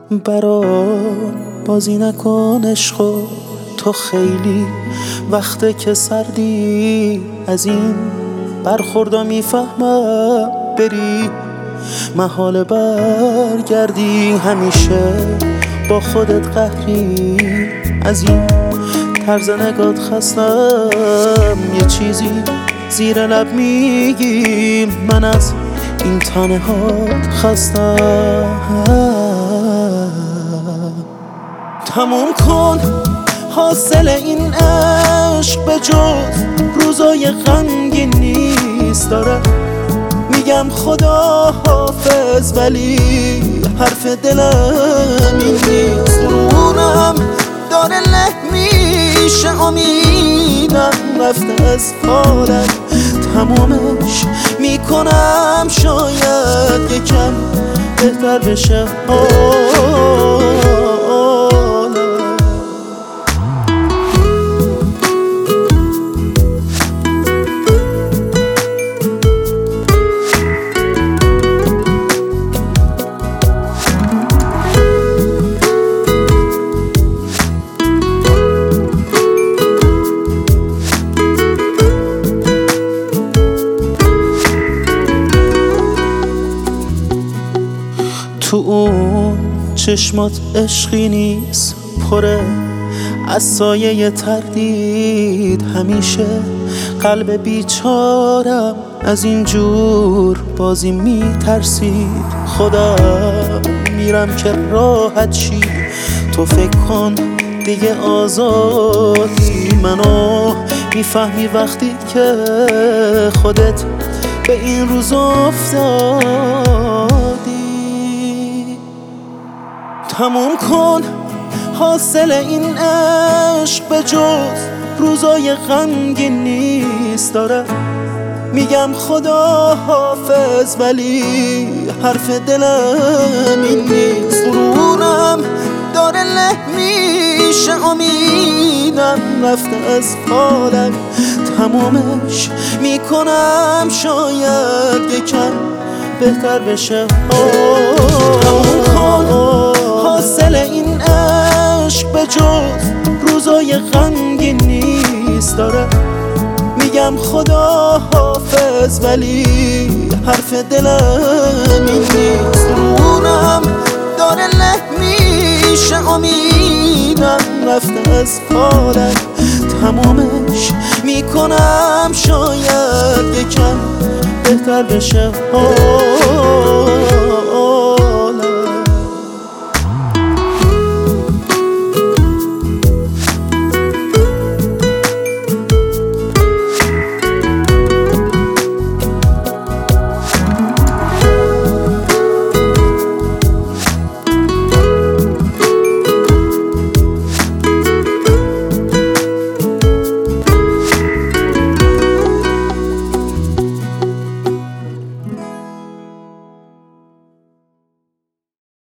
برام بازی نکن عشقو، تو خیلی وقته که سردی. از این برخوردا میفهمم بری محال برگردی. همیشه با خودت قهری، از این طرز نگات خستم. یه چیزی زیر لب میگی، من از این تنهات خستم. تموم کن حاصل این عشق، به جز روزای غمگین نیست. داره میگم خدا حافظ، ولی حرف دلم این نیست. قرونم داره له میشه، امیدم رفته از حالم. تمومش میکنم شاید یکم بهتر بشه حالم. تو اون چشمات عشقی نیست، پره از سایه تردید. همیشه قلب بیچارم از اینجور بازی میترسید. خدا میرم که راحت شی، تو فکر کن دیگه آزادی. منو میفهمی وقتی که خودت به این روز افتادی. تموم کن حاصل این عشق، به جز روزای غمگین نیست. داره میگم خدا حافظ، ولی حرف دلم این نیست. غرورم داره له میشه، امیدم رفته از حالم. تمومش میکنم شاید یکم بهتر بشه تموم کن حاصل این عشق، به جز روزای غمگین نیست. داره میگم خدا حافظ، ولی حرف دلم این نیست. قرونم داره له میشه، امیدم رفته از حالم. تمومش میکنم شاید یکم بهتر بشه